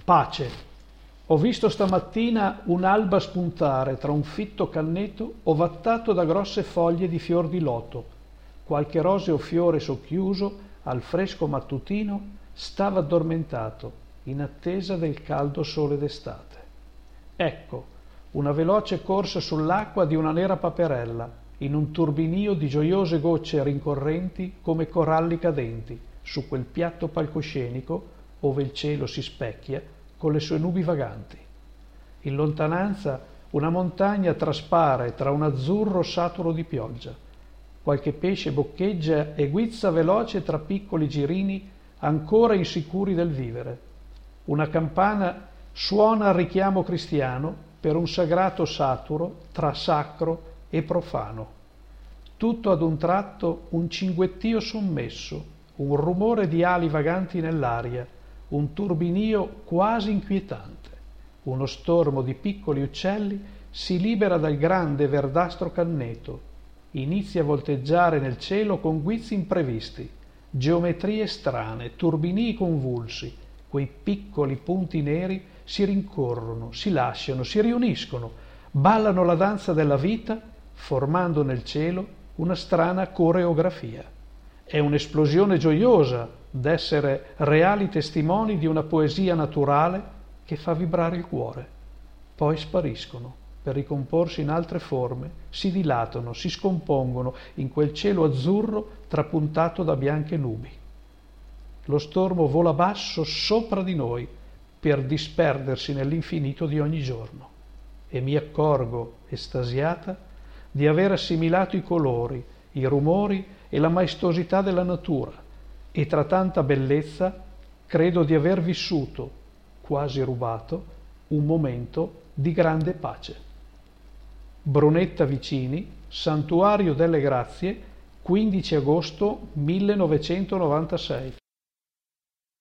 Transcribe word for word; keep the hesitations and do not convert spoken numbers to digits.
Pace. Ho visto stamattina un'alba spuntare tra un fitto canneto ovattato da grosse foglie di fior di loto. Qualche roseo fiore socchiuso al fresco mattutino stava addormentato in attesa del caldo sole d'estate. Ecco, una veloce corsa sull'acqua di una nera paperella, in un turbinio di gioiose gocce rincorrenti come coralli cadenti, su quel piatto palcoscenico ove il cielo si specchia con le sue nubi vaganti. In lontananza una montagna traspare tra un azzurro saturo di pioggia. Qualche pesce boccheggia e guizza veloce tra piccoli girini ancora insicuri del vivere. Una campana suona il richiamo cristiano per un sagrato saturo tra sacro e profano. Tutto ad un tratto un cinguettio sommesso, un rumore di ali vaganti nell'aria, un turbinio quasi inquietante. Uno stormo di piccoli uccelli si libera dal grande verdastro canneto, inizia a volteggiare nel cielo con guizzi imprevisti, geometrie strane, turbinii convulsi. Quei piccoli punti neri si rincorrono, si lasciano, si riuniscono, ballano la danza della vita, formando nel cielo una strana coreografia. È un'esplosione gioiosa d'essere reali testimoni di una poesia naturale che fa vibrare il cuore. Poi spariscono per ricomporsi in altre forme, si dilatano, si scompongono in quel cielo azzurro trapuntato da bianche nubi. Lo stormo vola basso sopra di noi per disperdersi nell'infinito di ogni giorno e mi accorgo, estasiata, di aver assimilato i colori, i rumori e la maestosità della natura e tra tanta bellezza credo di aver vissuto, quasi rubato, un momento di grande pace. Brunetta Vicini, Santuario delle Grazie, quindici agosto millenovecentonovantasei.